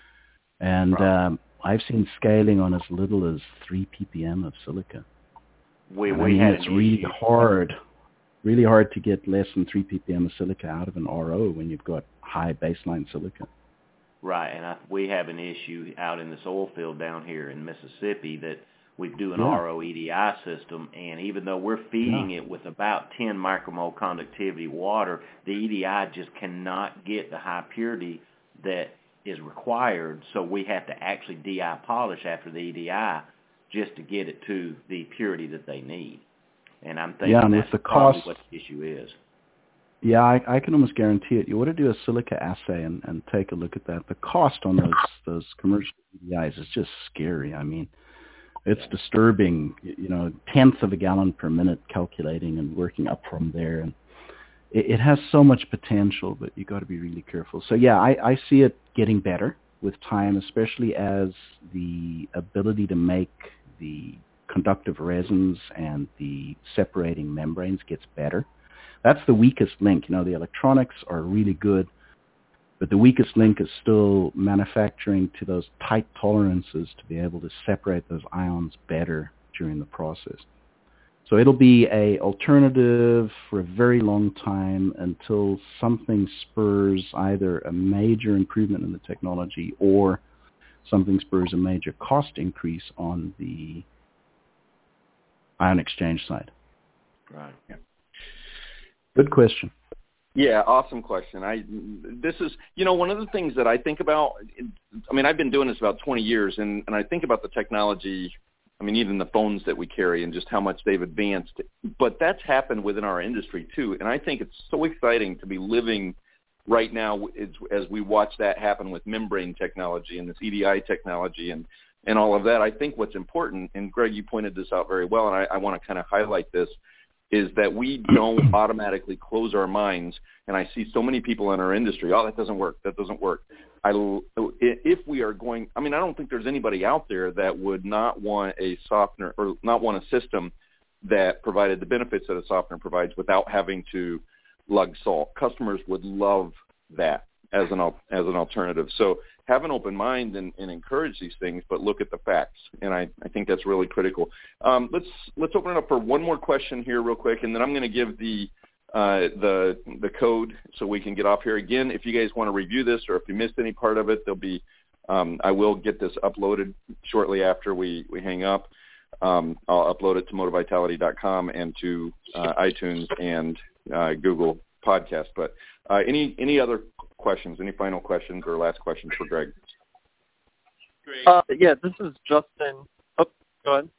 And right. um, I've seen scaling on as little as three P P M of silica. We, and we I mean, had it's really issue. hard, really hard to get less than three P P M of silica out of an R O when you've got high baseline silica. Right, and I, we have an issue out in this oil field down here in Mississippi that we do an yeah. R O E D I system, and even though we're feeding yeah. it with about ten micromole conductivity water, the E D I just cannot get the high purity that is required, so we have to actually D I polish after the E D I just to get it to the purity that they need. And I'm thinking yeah, and that's with the probably cost, what the issue is. Yeah, I, I can almost guarantee it. You ought to do a silica assay and, and take a look at that. The cost on those those commercial E D Is is just scary. I mean, it's yeah. disturbing, you know, tenth of a gallon per minute calculating and working up from there. And it, it has so much potential, but you got to be really careful. So, yeah, I, I see it getting better with time, especially as the ability to make the conductive resins and the separating membranes gets better. That's the weakest link. You know, the electronics are really good, but the weakest link is still manufacturing to those tight tolerances to be able to separate those ions better during the process. So it'll be a alternative for a very long time until something spurs either a major improvement in the technology or something spurs a major cost increase on the ion exchange side. Right. Yeah. Good question. Yeah, awesome question. I this is you know one of the things that I think about. I mean, I've been doing this about twenty years, and, and I think about the technology. I mean, even the phones that we carry and just how much they've advanced. But that's happened within our industry too, and I think it's so exciting to be living right now as, as we watch that happen with membrane technology and this E D I technology and and all of that. I think what's important, and Greg, you pointed this out very well, and I, I want to kind of highlight this, is that we don't automatically close our minds. And I see so many people in our industry, oh, that doesn't work, that doesn't work. I, if we are going, I mean, I don't think there's anybody out there that would not want a softener or not want a system that provided the benefits that a softener provides without having to lug salt. Customers would love that as an as an alternative. So have an open mind and, and encourage these things, but look at the facts. And I, I think that's really critical. Um, let's let's open it up for one more question here real quick, and then I'm going to give the uh, the the code so we can get off here. Again, if you guys want to review this or if you missed any part of it, there'll be um, I will get this uploaded shortly after we, we hang up. Um, I'll upload it to motor vitality dot com and to uh, iTunes and uh, Google Podcast. But uh, any any other questions? Any final questions or last questions for Greg? Great. Uh, yeah, this is Justin. Oh, go ahead.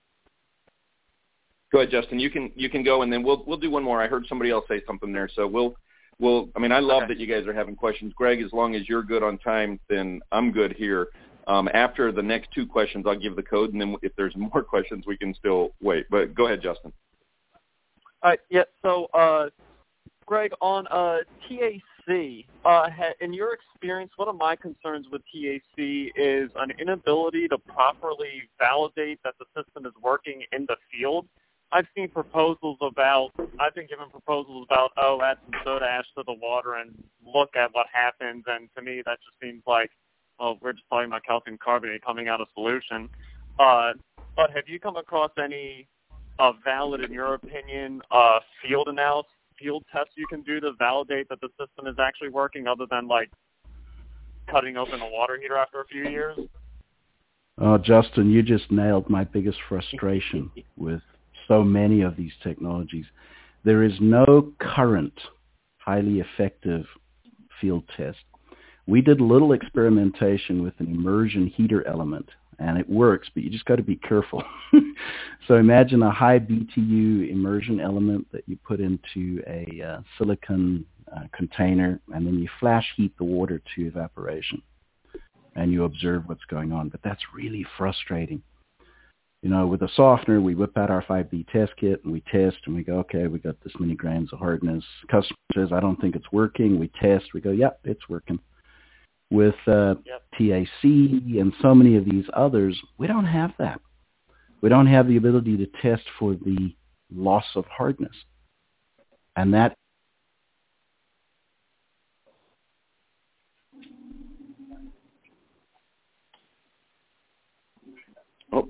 Go ahead, Justin. You can you can go, and then we'll we'll do one more. I heard somebody else say something there, so we'll we'll. I mean, I love okay. that you guys are having questions, Greg. As long as you're good on time, then I'm good here. Um, after the next two questions, I'll give the code, and then if there's more questions, we can still wait. But go ahead, Justin. All right. Yeah. So, uh, Greg, on uh, T A C, uh, ha- in your experience, one of my concerns with T A C is an inability to properly validate that the system is working in the field. I've seen proposals about, I've been given proposals about, oh, add some soda ash to the water and look at what happens. And to me, that just seems like, well, we're just talking about calcium carbonate coming out of solution. Uh, but have you come across any uh, valid, in your opinion, uh, field analysis, field tests you can do to validate that the system is actually working other than, like, cutting open a water heater after a few years? Oh, Justin, you just nailed my biggest frustration with so many of these technologies. There is no current highly effective field test. We did a little experimentation with an immersion heater element, and it works, but you just got to be careful. So imagine a high B T U immersion element that you put into a uh, silicon uh, container, and then you flash heat the water to evaporation, and you observe what's going on. But that's really frustrating. You know, with a softener, we whip out our five B test kit, and we test, and we go, okay, we got this many grams of hardness. Customer says, I don't think it's working. We test. We go, yep, it's working. With uh, yep. T A C and so many of these others, we don't have that. We don't have the ability to test for the loss of hardness. And that Oh.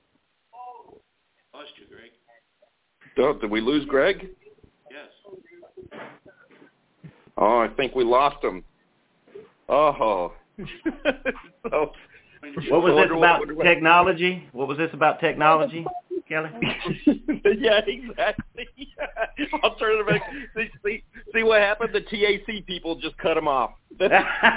Lost you, Greg. Oh, did we lose Greg? Yes. Oh, I think we lost him. Oh. So, what was so this about what, what, technology? What was this about technology, Kelly? Yeah, exactly. I'll turn it back. See, see, see what happened? The T A C people just cut him off. No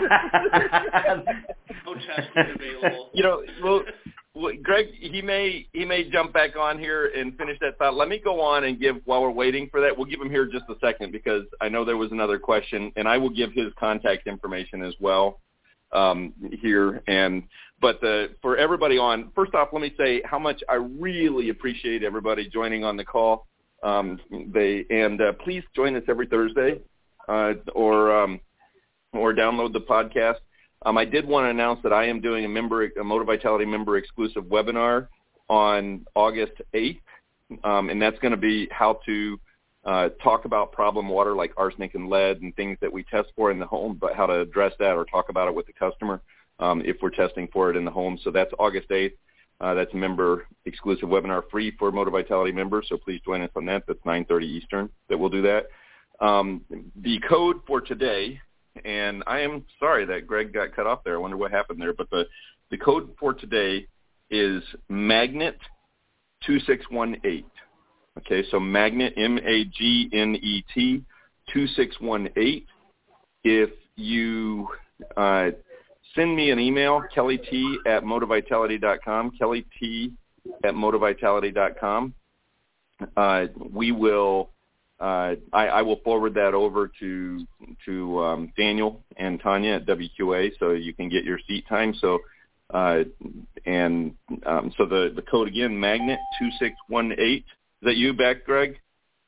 testing available. You know, well, well, Greg, he may he may jump back on here and finish that thought. Let me go on and give, while we're waiting for that, we'll give him here just a second because I know there was another question, and I will give his contact information as well um, here. And but the, for everybody on, first off, let me say how much I really appreciate everybody joining on the call. Um, they and uh, please join us every Thursday uh, or um, or download the podcast. Um, I did want to announce that I am doing a member, a Motor Vitality member exclusive webinar on August eighth, um, and that's going to be how to uh, talk about problem water like arsenic and lead and things that we test for in the home, but how to address that or talk about it with the customer um, if we're testing for it in the home. So that's August eighth. Uh, that's a member exclusive webinar, free for Motor Vitality members. So please join us on that. That's nine thirty Eastern that we'll do that. Um, the code for today. And I am sorry that Greg got cut off there. I wonder what happened there. But the, the code for today is Magnet two six one eight. Okay, so Magnet, M A G N E T, two six one eight. If you uh, send me an email, Kelly T at motor vitality dot com, Kelly T at motor vitality dot com, uh, we will... Uh, I, I will forward that over to to um, Daniel and Tanya at W Q A so you can get your seat time. So uh, and um, so the, the code again, Magnet two six one eight. Is that you back, Greg?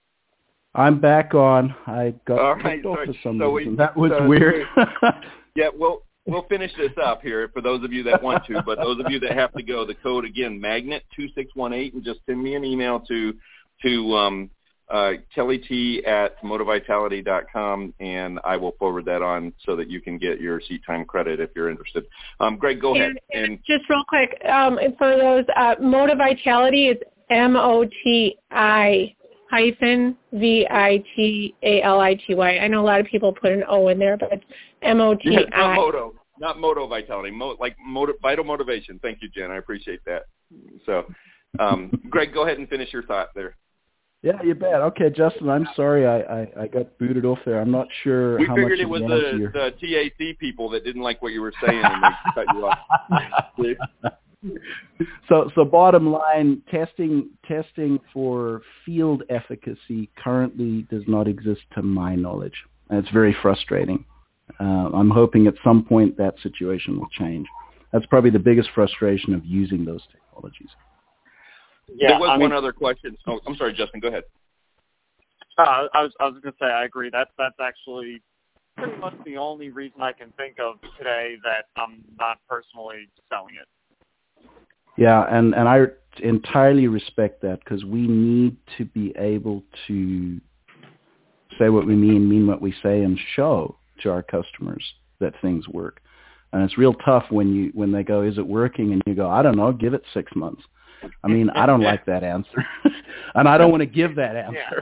I'm back on. I got All kicked right, off sorry. for some so reason. We, that was uh, weird. Yeah, we'll we'll finish this up here for those of you that want to. But those of you that have to go, the code again, Magnet two six one eight, and just send me an email to to um, Uh, Kelly T at motor vitality dot com, and I will forward that on so that you can get your seat time credit if you're interested. Um, Greg, go ahead. And, And just real quick, um, for those, uh, Motor Vitality is M O T I hyphen V I T A L I T Y. I know a lot of people put an O in there, but it's M O T I. Yeah, not Moto, not Moto Vitality, Mo, like motiv, Vital Motivation. Thank you, Jen. I appreciate that. So, um, Greg, go ahead and finish your thought there. Yeah, you bet. Okay, Justin, I'm sorry I, I, I got booted off there. I'm not sure we how much figured it was the, the T A C people that didn't like what you were saying and they cut you off. So, so bottom line, testing testing for field efficacy currently does not exist to my knowledge, and it's very frustrating. Uh, I'm hoping at some point that situation will change. That's probably the biggest frustration of using those technologies. Yeah, there was I one mean, other question. Oh, I'm sorry, Justin. Go ahead. Uh, I was I was going to say I agree. That's that's actually pretty much the only reason I can think of today that I'm not personally selling it. Yeah, and, and I entirely respect that because we need to be able to say what we mean, mean what we say, and show to our customers that things work. And it's real tough when you when they go, is it working? And you go, I don't know, give it six months. I mean, I don't like that answer. And I don't want to give that answer.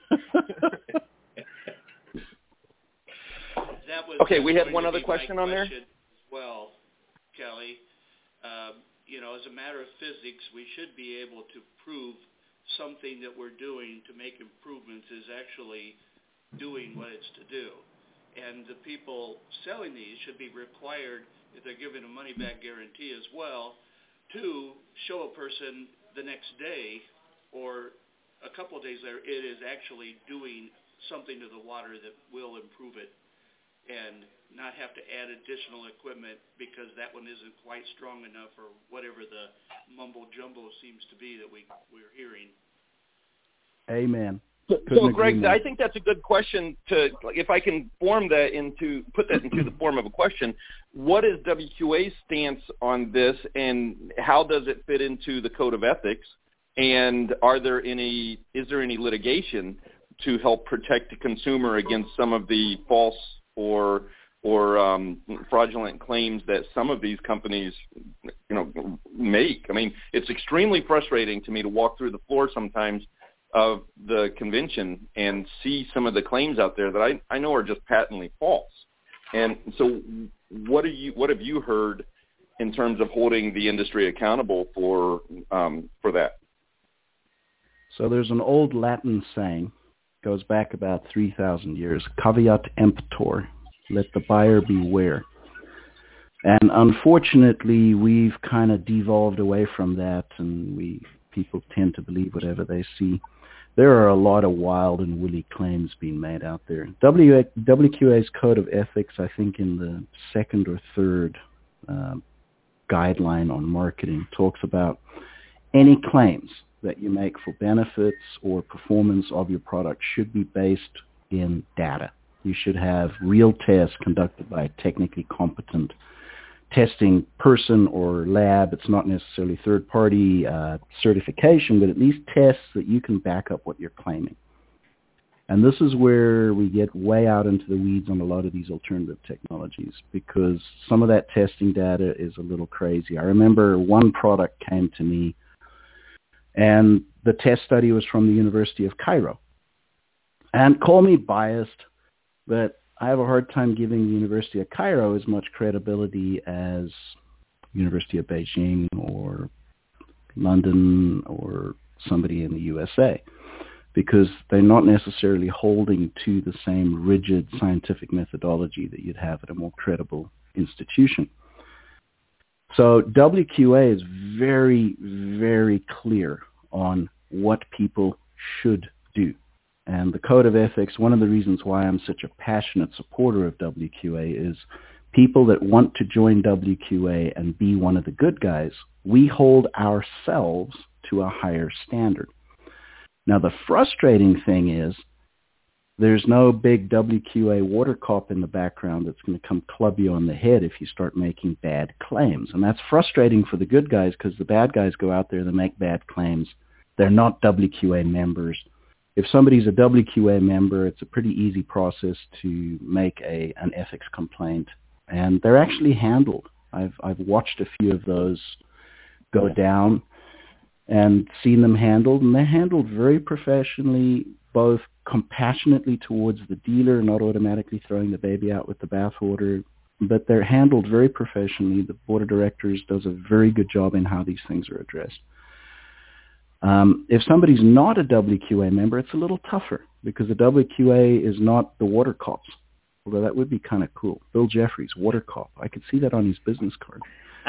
That was okay, we had going one to other be question my on there. question as well, Kelly. Um, you know, as a matter of physics, we should be able to prove something that we're doing to make improvements is actually doing what it's to do. And the people selling these should be required, if they're given a money-back guarantee as well, to show a person the next day or a couple of days later it is actually doing something to the water that will improve it, and not have to add additional equipment because that one isn't quite strong enough or whatever the mumbo-jumbo seems to be that we, we're hearing. Amen. So, Couldn't so Greg, agree more. I think that's a good question to, like, if I can form that into, put that into the form of a question. What is W Q A's stance on this, and how does it fit into the Code of Ethics? And are there any, is there any litigation to help protect the consumer against some of the false or or um, fraudulent claims that some of these companies, you know, make? I mean, it's extremely frustrating to me to walk through the floor sometimes of the convention and see some of the claims out there that I, I know are just patently false. And so what are you what have you heard in terms of holding the industry accountable for um, for that? So there's an old Latin saying, goes back about three thousand years, caveat emptor, let the buyer beware. And unfortunately, we've kind of devolved away from that, and we people tend to believe whatever they see. There are a lot of wild and woolly claims being made out there. W Q A's Code of Ethics, I think in the second or third uh, guideline on marketing, talks about any claims that you make for benefits or performance of your product should be based in data. You should have real tests conducted by a technically competent testing person or lab. It's not necessarily third-party uh, certification, but at least tests that you can back up what you're claiming. And this is where we get way out into the weeds on a lot of these alternative technologies, because some of that testing data is a little crazy. I remember one product came to me, and the test study was from the University of Cairo. And call me biased, but I have a hard time giving the University of Cairo as much credibility as University of Beijing or London or somebody in the U S A, because they're not necessarily holding to the same rigid scientific methodology that you'd have at a more credible institution. So W Q A is very, very clear on what people should do. And the Code of Ethics, one of the reasons why I'm such a passionate supporter of W Q A is people that want to join W Q A and be one of the good guys, we hold ourselves to a higher standard. Now, the frustrating thing is there's no big W Q A water cop in the background that's going to come club you on the head if you start making bad claims. And that's frustrating for the good guys, because the bad guys go out there, they make bad claims. They're not W Q A members. If somebody's a W Q A member, it's a pretty easy process to make a an ethics complaint, and they're actually handled. I've I've watched a few of those go down, and seen them handled, and they're handled very professionally, both compassionately towards the dealer, not automatically throwing the baby out with the bathwater, but they're handled very professionally. The board of directors does a very good job in how these things are addressed. Um, if somebody's not a W Q A member, it's a little tougher because the W Q A is not the water cops, although that would be kind of cool. Bill Jeffries, water cop. I could see that on his business card.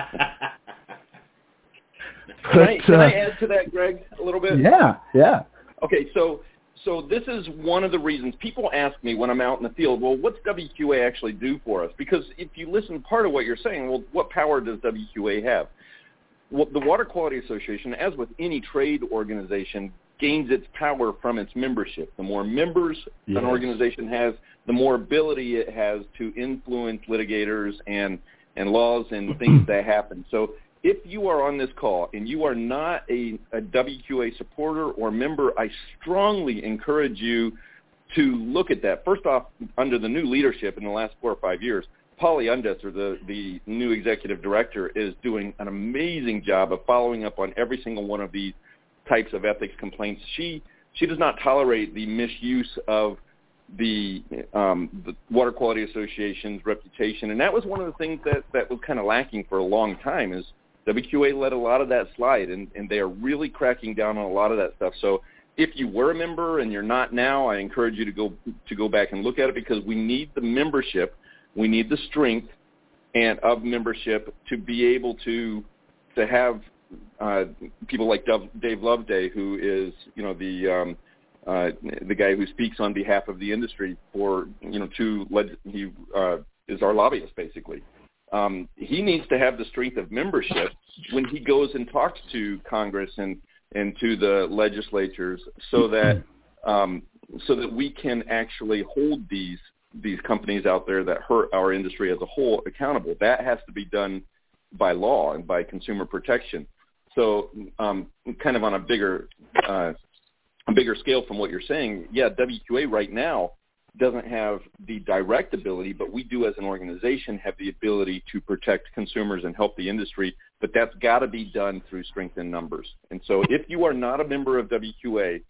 But, can, I, can uh, I add to that, Greg, a little bit? Yeah, yeah. Okay, so so this is one of the reasons people ask me when I'm out in the field, well, what's W Q A actually do for us? Because if you listen, part of what you're saying, well, what power does W Q A have? Well, the Water Quality Association, as with any trade organization, gains its power from its membership. The more members yes. an organization has, the more ability it has to influence litigators and, and laws and things that happen. So if you are on this call and you are not a, a W Q A supporter or member, I strongly encourage you to look at that. First off, under the new leadership in the last four or five years, Polly Undesser, the, the new executive director, is doing an amazing job of following up on every single one of these types of ethics complaints. She she does not tolerate the misuse of the, um, the Water Quality Association's reputation, and that was one of the things that, that was kind of lacking for a long time is W Q A let a lot of that slide, and, and they are really cracking down on a lot of that stuff. So if you were a member and you're not now, I encourage you to go to go back and look at it because we need the membership. We need the strength and of membership to be able to to have uh, people like Dave Loveday, who is you know the um, uh, the guy who speaks on behalf of the industry for you know to he uh, is our lobbyist basically. Um, he needs to have the strength of membership when he goes and talks to Congress and and to the legislatures, so that um, so that we can actually hold these. these companies out there that hurt our industry as a whole accountable. That has to be done by law and by consumer protection. So um, kind of on a bigger uh, a bigger scale from what you're saying, yeah, W Q A right now doesn't have the direct ability, but we do as an organization have the ability to protect consumers and help the industry, but that's got to be done through strength in numbers. And so if you are not a member of W Q A,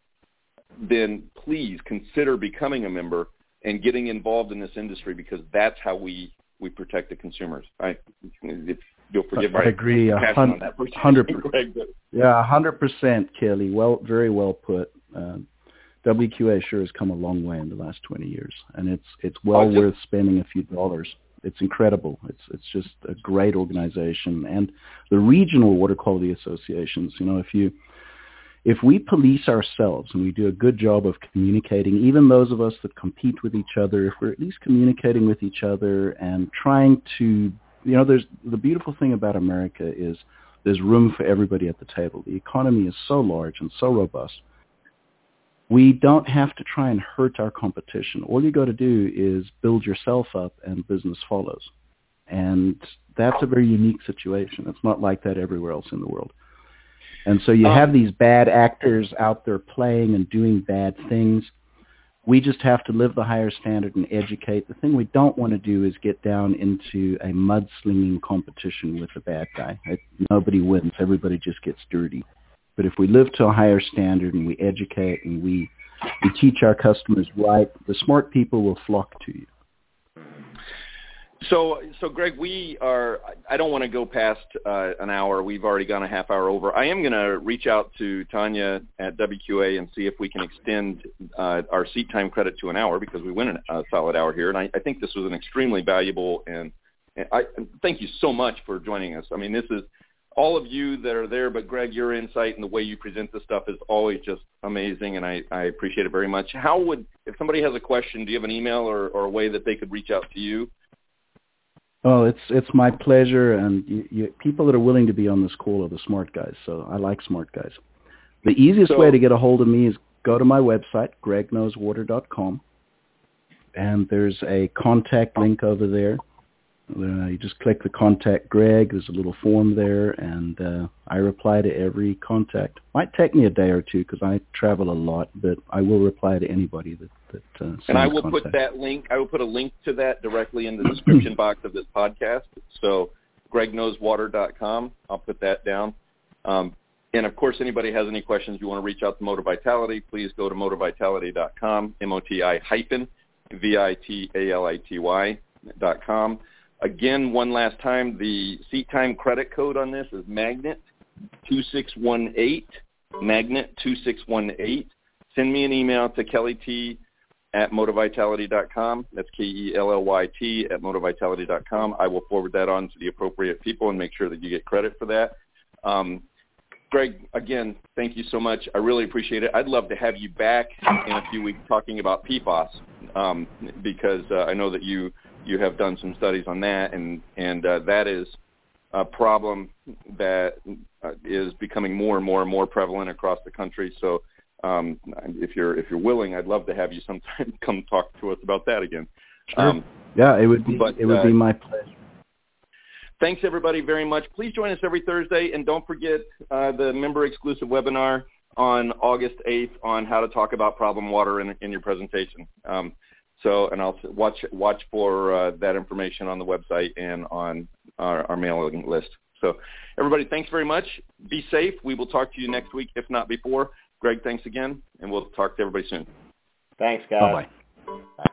then please consider becoming a member and getting involved in this industry because that's how we, we protect the consumers. I, if you'll forgive my I agree. passion on that. Hundred percent. Yeah, hundred percent, Kelly. Well, very well put. Uh, W Q A sure has come a long way in the last twenty years, and it's it's well oh, worth spending a few dollars. It's incredible. It's it's just a great organization, and the regional water quality associations. You know, if you If we police ourselves and we do a good job of communicating, even those of us that compete with each other, if we're at least communicating with each other and trying to, you know, there's the beautiful thing about America is there's room for everybody at the table. The economy is so large and so robust. We don't have to try and hurt our competition. All you got to do is build yourself up and business follows. And that's a very unique situation. It's not like that everywhere else in the world. And so you have these bad actors out there playing and doing bad things. We just have to live the higher standard and educate. The thing we don't want to do is get down into a mudslinging competition with the bad guy. It, nobody wins. Everybody just gets dirty. But if we live to a higher standard and we educate and we, we teach our customers right, the smart people will flock to you. So, so Greg, we are, I don't want to go past uh, an hour. We've already gone a half hour over. I am going to reach out to Tanya at W Q A and see if we can extend uh, our seat time credit to an hour because we went a solid hour here. And I, I think this was an extremely valuable, and, and I thank you so much for joining us. I mean, this is all of you that are there, but Greg, your insight and the way you present this stuff is always just amazing, and I, I appreciate it very much. How would, if somebody has a question, do you have an email or, or a way that they could reach out to you? Oh, it's it's my pleasure, and you, you, people that are willing to be on this call are the smart guys, so I like smart guys. The easiest so, way to get a hold of me is go to my website, greg knows water dot com, and there's a contact link over there. Uh, you just click the contact Greg. There's a little form there, and uh, I reply to every contact. Might take me a day or two because I travel a lot, but I will reply to anybody that that. Uh, sends and I will contact. put that link. I will put a link to that directly in the description box of this podcast. So greg knows water dot com. I'll put that down. Um, And, of course, anybody has any questions, you want to reach out to Motor Vitality, please go to motor vitality dot com, M O T I hyphen V I T A L I T Y dot com. Again, one last time, the seat time credit code on this is Magnet two six one eight, Magnet two six one eight. Send me an email to Kelly T at motor vitality dot com. That's K E L L Y T at motor vitality dot com. I will forward that on to the appropriate people and make sure that you get credit for that. Um, Greg, again, thank you so much. I really appreciate it. I'd love to have you back in a few weeks talking about P FAS um, because uh, I know that you, you have done some studies on that, and, and uh, that is a problem that uh, is becoming more and more and more prevalent across the country. So um, if you're if you're willing, I'd love to have you sometime come talk to us about that again. Sure. Um, yeah, it would be but, it would uh, be my pleasure. Thanks, everybody, very much. Please join us every Thursday, and don't forget uh, the member-exclusive webinar on August eighth on how to talk about problem water in, in your presentation. Um, so, and I'll watch watch for uh, that information on the website and on our, our mailing list. So, everybody, thanks very much. Be safe. We will talk to you next week, if not before. Greg, thanks again, and we'll talk to everybody soon. Thanks, guys. Bye-bye. Bye.